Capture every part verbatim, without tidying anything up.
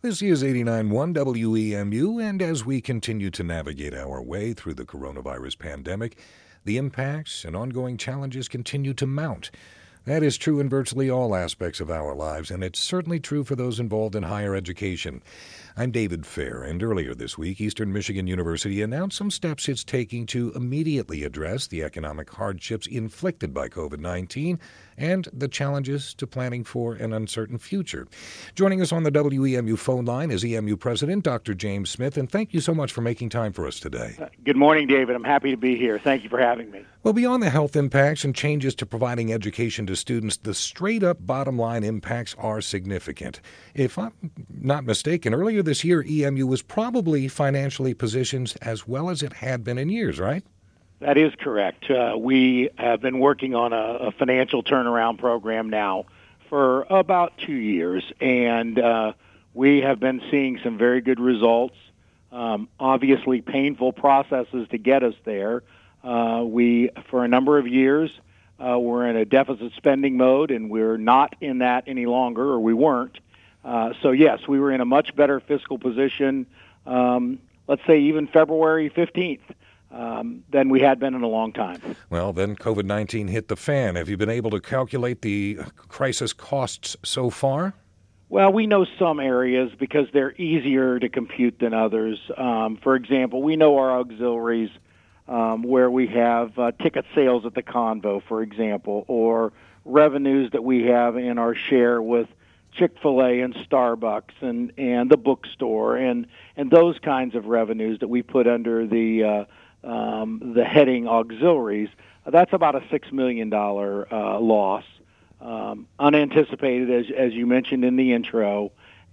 This is eighty-nine point one W E M U, and as we continue to navigate our way through the coronavirus pandemic, the impacts and ongoing challenges continue to mount. That is true in virtually all aspects of our lives, and it's certainly true for those involved in higher education. I'm David Fair, and earlier this week, Eastern Michigan University announced some steps it's taking to immediately address the economic hardships inflicted by covid nineteen and the challenges to planning for an uncertain future. Joining us on the W E M U phone line is E M U President Doctor James Smith, and thank you so much for making time for us today. Good morning, David. I'm happy to be here. Thank you for having me. Well, beyond the health impacts and changes to providing education to students, the straight-up bottom-line impacts are significant. If I'm not mistaken, earlier this year, E M U was probably financially positioned as well as it had been in years, right? That is correct. Uh, we have been working on a, a financial turnaround program now for about two years, and uh, we have been seeing some very good results. Um, obviously, painful processes to get us there. Uh, we, for a number of years, uh, were in a deficit spending mode, and we're not in that any longer, or we weren't. Uh, so, yes, we were in a much better fiscal position, um, let's say even February fifteenth, um, than we had been in a long time. Well, then covid nineteen hit the fan. Have you been able to calculate the crisis costs so far? Well, we know some areas because they're easier to compute than others. Um, for example, we know our auxiliaries um, where we have uh, ticket sales at the Convo, for example, or revenues that we have in our share with Chick-fil-A and Starbucks and, and the bookstore and, and those kinds of revenues that we put under the uh, um, the heading auxiliaries. That's about a six million dollars uh, loss, um, unanticipated, as, as you mentioned in the intro,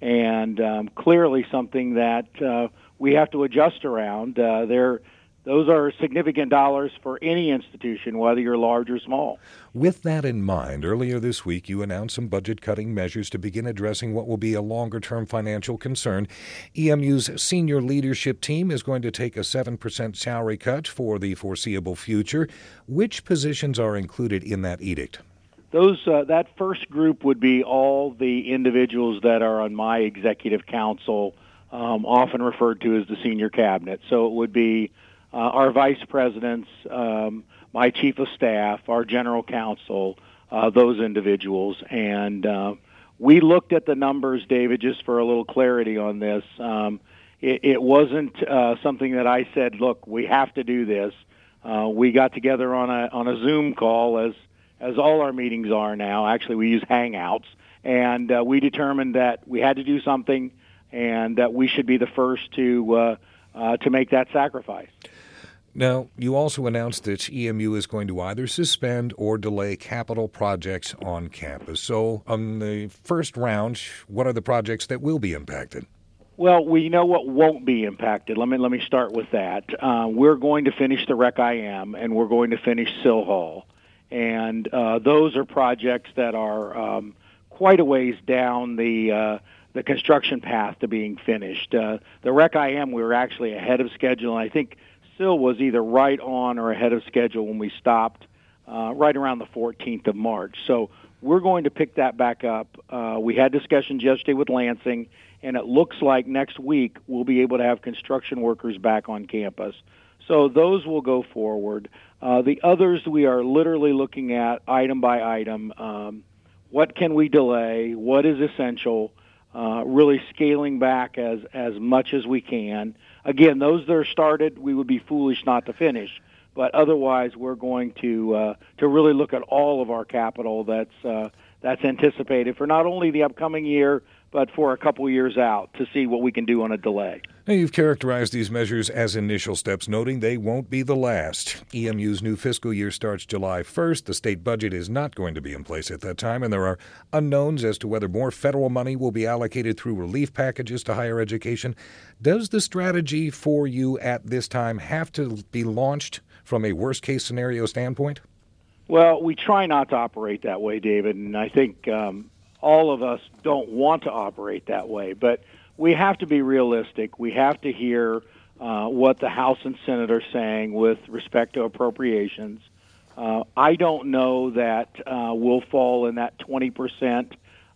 and um, clearly something that uh, we have to adjust around. Uh, there. Those are significant dollars for any institution, whether you're large or small. With that in mind, earlier this week you announced some budget-cutting measures to begin addressing what will be a longer-term financial concern. E M U's senior leadership team is going to take a seven percent salary cut for the foreseeable future. Which positions are included in that edict? Those uh, that first group would be all the individuals that are on my executive council, um, often referred to as the senior cabinet. So it would be Uh, our vice presidents, um, my chief of staff, our general counsel, uh, those individuals. And uh, we looked at the numbers, David, just for a little clarity on this. Um, it, it wasn't uh, something that I said, look, we have to do this. Uh, we got together on a on a Zoom call, as as all our meetings are now. Actually, we use Hangouts. And uh, we determined that we had to do something and that we should be the first to uh, uh, to make that sacrifice. Now, you also announced that E M U is going to either suspend or delay capital projects on campus. So, on the first round, what are the projects that will be impacted? Well, we know what won't be impacted. Let me let me start with that. Uh, we're going to finish the Rec I M, and we're going to finish Sill Hall. And uh, those are projects that are um, quite a ways down the uh, the construction path to being finished. Uh, the Rec I M, we were actually ahead of schedule, and I think Sill was either right on or ahead of schedule when we stopped uh, right around the fourteenth of March. So we're going to pick that back up. Uh, we had discussions yesterday with Lansing, and it looks like next week we'll be able to have construction workers back on campus. So those will go forward. Uh, the others we are literally looking at item by item. Um, what can we delay? What is essential? Uh, really scaling back as, as much as we can. Again, those that are started, we would be foolish not to finish. But otherwise, we're going to uh, to really look at all of our capital that's uh, that's anticipated for not only the upcoming year, but for a couple years out to see what we can do on a delay. Now, you've characterized these measures as initial steps, noting they won't be the last. E M U's new fiscal year starts July first. The state budget is not going to be in place at that time, and there are unknowns as to whether more federal money will be allocated through relief packages to higher education. Does the strategy for you at this time have to be launched from a worst-case scenario standpoint? Well, we try not to operate that way, David, and I think um, all of us don't want to operate that way, but we have to be realistic. We have to hear uh, what the House and Senate are saying with respect to appropriations. Uh, I don't know that uh, we'll fall in that twenty percent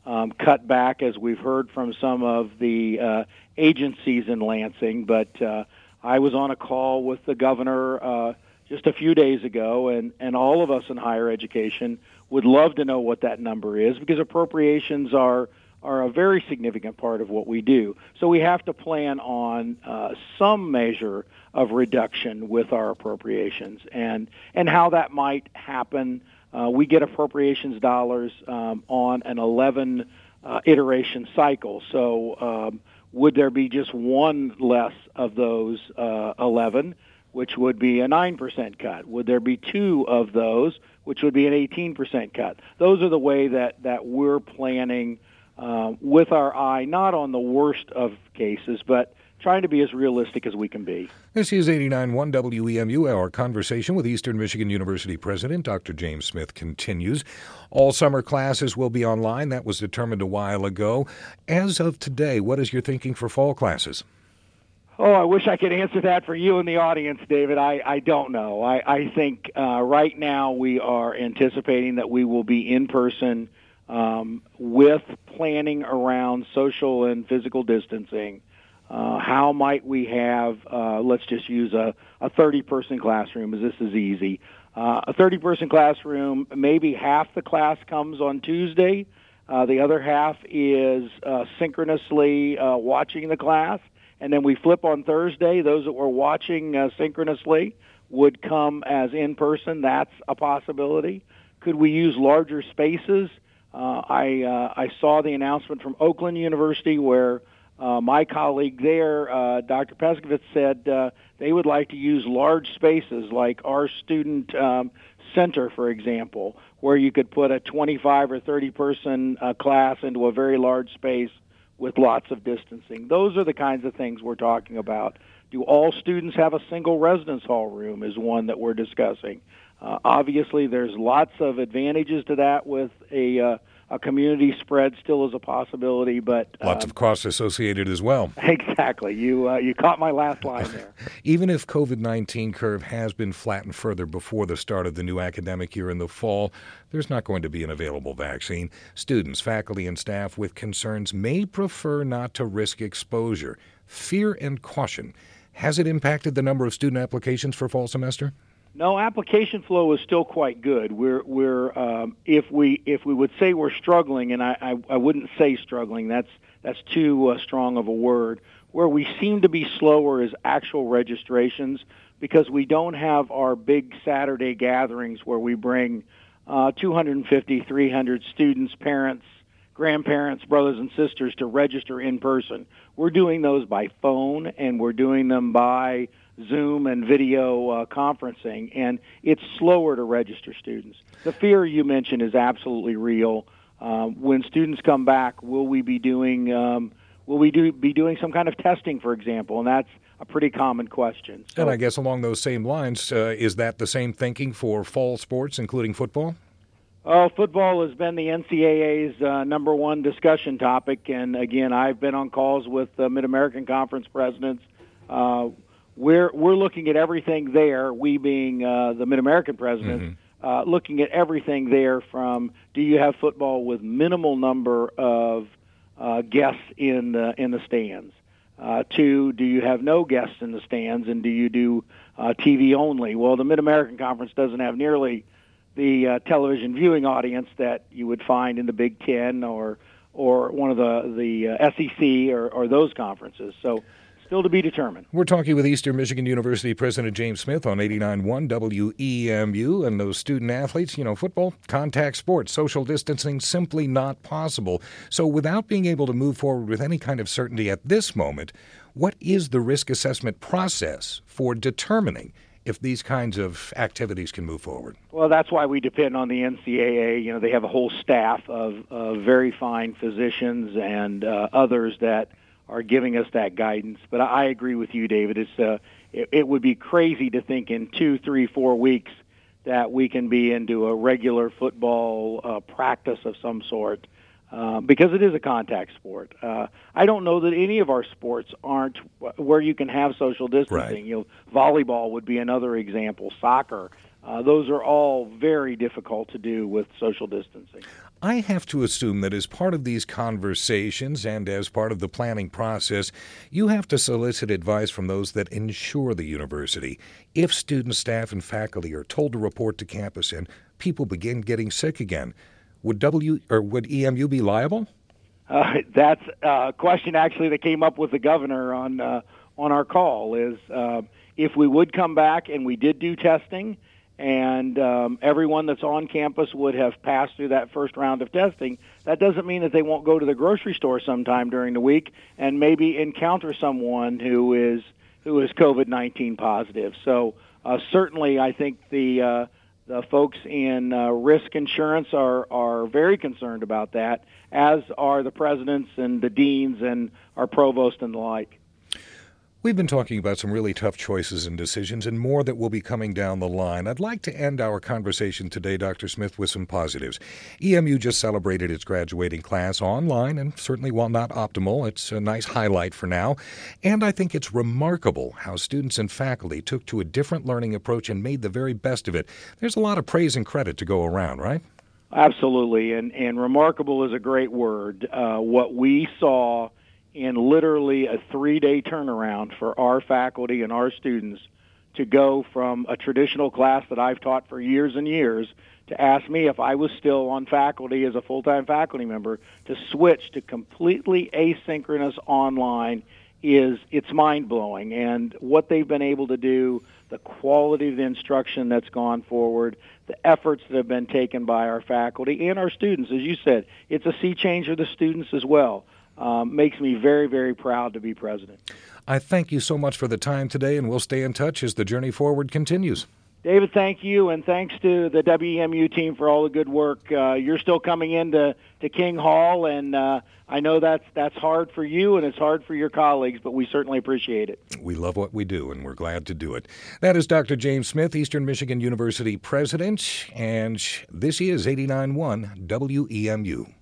um, cut back, as we've heard from some of the uh, agencies in Lansing. But uh, I was on a call with the governor uh, just a few days ago, and, and all of us in higher education would love to know what that number is, because appropriations are are a very significant part of what we do. So we have to plan on uh, some measure of reduction with our appropriations, and and how that might happen. Uh, we get appropriations dollars um, on an eleven uh, iteration cycle. So um, would there be just one less of those uh, eleven, which would be a nine percent cut? Would there be two of those, which would be an eighteen percent cut? Those are the way that, that we're planning uh, with our eye, not on the worst of cases, but trying to be as realistic as we can be. This is eighty-nine point one W E M U. Our conversation with Eastern Michigan University President Doctor James Smith continues. All summer classes will be online. That was determined a while ago. As of today, what is your thinking for fall classes? Oh, I wish I could answer that for you in the audience, David. I, I don't know. I, I think uh, right now we are anticipating that we will be in person um, with planning around social and physical distancing. Uh, how might we have, uh, let's just use a, a thirty-person classroom, as this is easy. Uh, a thirty-person classroom, maybe half the class comes on Tuesday. Uh, the other half is uh, synchronously uh, watching the class. And then we flip on Thursday. Those that were watching uh, synchronously would come as in-person. That's a possibility. Could we use larger spaces? Uh, I uh, I saw the announcement from Oakland University where uh, my colleague there, uh, Doctor Peskovitz, said uh, they would like to use large spaces like our student um, center, for example, where you could put a twenty-five or thirty-person uh, class into a very large space with lots of distancing. Those are the kinds of things we're talking about. Do all students have a single residence hall room is one that we're discussing. Uh, obviously, there's lots of advantages to that with a, uh, a community spread still is a possibility, but... Lots um, of costs associated as well. Exactly. You uh, you caught my last line there. Even if COVID nineteen curve has been flattened further before the start of the new academic year in the fall, there's not going to be an available vaccine. Students, faculty, and staff with concerns may prefer not to risk exposure. Fear and caution. Has it impacted the number of student applications for fall semester? No, application flow is still quite good. We're we're um, if we if we would say we're struggling, and I I, I wouldn't say struggling. That's that's too uh, strong of a word. Where we seem to be slower is actual registrations, because we don't have our big Saturday gatherings where we bring uh, two hundred fifty, three hundred students, parents, grandparents, brothers and sisters to register in person. We're doing those by phone, and we're doing them by Zoom and video uh, conferencing, and it's slower to register students. The fear you mentioned is absolutely real. Um, when students come back, will we be doing um, will we do be doing some kind of testing, for example? And that's a pretty common question. So, and I guess along those same lines, uh, is that the same thinking for fall sports, including football? Oh, football has been the N C double A's uh, number one discussion topic, and again, I've been on calls with uh, Mid-American Conference presidents. Uh, We're we're looking at everything there, we being uh, the Mid-American president, mm-hmm. uh, looking at everything there from do you have football with minimal number of uh, guests in the, in the stands, uh, to do you have no guests in the stands, and do you do uh, T V only? Well, the Mid-American Conference doesn't have nearly the uh, television viewing audience that you would find in the Big Ten or or one of the, the uh, S E C or, or those conferences. So still to be determined. We're talking with Eastern Michigan University President James Smith on eighty-nine point one W E M U, and those student athletes, you know, football, contact sports, social distancing, simply not possible. So without being able to move forward with any kind of certainty at this moment, what is the risk assessment process for determining if these kinds of activities can move forward? Well, that's why we depend on the N C double A. You know, they have a whole staff of, of very fine physicians and uh, others that are giving us that guidance. But I agree with you, David. It's uh, it, it would be crazy to think in two, three, four weeks that we can be into a regular football uh, practice of some sort, uh, because it is a contact sport. Uh, I don't know that any of our sports aren't where you can have social distancing. Right. You know, volleyball would be another example. Soccer. Uh, those are all very difficult to do with social distancing. I have to assume that as part of these conversations and as part of the planning process, you have to solicit advice from those that insure the university. If students, staff, and faculty are told to report to campus and people begin getting sick again, would W or would E M U be liable? Uh, that's a question actually that came up with the governor on uh, on our call. Is uh, if we would come back and we did do testing, and um, everyone that's on campus would have passed through that first round of testing, that doesn't mean that they won't go to the grocery store sometime during the week and maybe encounter someone who is who is COVID nineteen positive. So uh, certainly, I think the uh, the folks in uh, risk insurance are are very concerned about that, as are the presidents and the deans and our provost and the like. We've been talking about some really tough choices and decisions and more that will be coming down the line. I'd like to end our conversation today, Doctor Smith, with some positives. E M U just celebrated its graduating class online, and certainly while not optimal, it's a nice highlight for now. And I think it's remarkable how students and faculty took to a different learning approach and made the very best of it. There's a lot of praise and credit to go around, right? Absolutely, and, and remarkable is a great word. Uh, what we saw in literally a three-day turnaround for our faculty and our students to go from a traditional class that I've taught for years and years to ask me if I was still on faculty as a full-time faculty member to switch to completely asynchronous online is it's mind-blowing. And what they've been able to do, the quality of the instruction that's gone forward, the efforts that have been taken by our faculty and our students, as you said, it's a sea change for the students as well. Um, makes me very, very proud to be president. I thank you so much for the time today, and we'll stay in touch as the journey forward continues. David, thank you, and thanks to the W E M U team for all the good work. Uh, you're still coming into to King Hall, and uh, I know that's that's hard for you and it's hard for your colleagues, but we certainly appreciate it. We love what we do, and we're glad to do it. That is Doctor James Smith, Eastern Michigan University president, and this is eighty-nine point one W E M U.